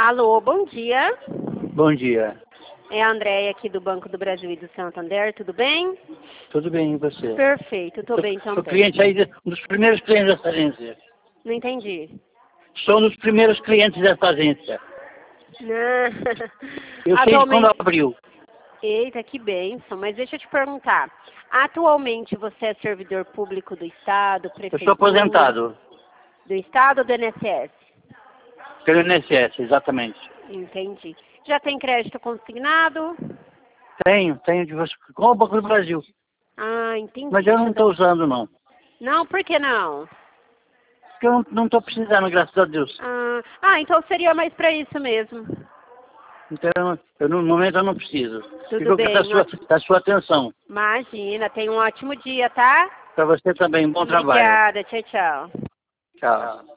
Alô, bom dia. Bom dia. É a Andréia aqui do Banco do Brasil e do Santander, tudo bem? Tudo bem, e você? Perfeito, estou bem também. Sou cliente aí, um dos primeiros clientes dessa agência. Não entendi. Sou um dos primeiros clientes dessa agência. Eu sei de quando abriu. Eita, que bênção. Mas deixa eu te perguntar. Atualmente você é servidor público do Estado, prefeitura? Eu sou aposentado. Do Estado ou do INSS? Pelo INSS, exatamente. Entendi. Já tem crédito consignado? Tenho de você. Com o Banco do Brasil. Ah, entendi. Mas eu não estou usando, não. Não, por que não? Porque eu não estou precisando, graças a Deus. Então seria mais para isso mesmo. Então, no momento eu não preciso. Tudo bem. Da sua atenção. Imagina, tenha um ótimo dia, tá? Para você também, bom trabalho. Obrigada, tchau, tchau. Tchau.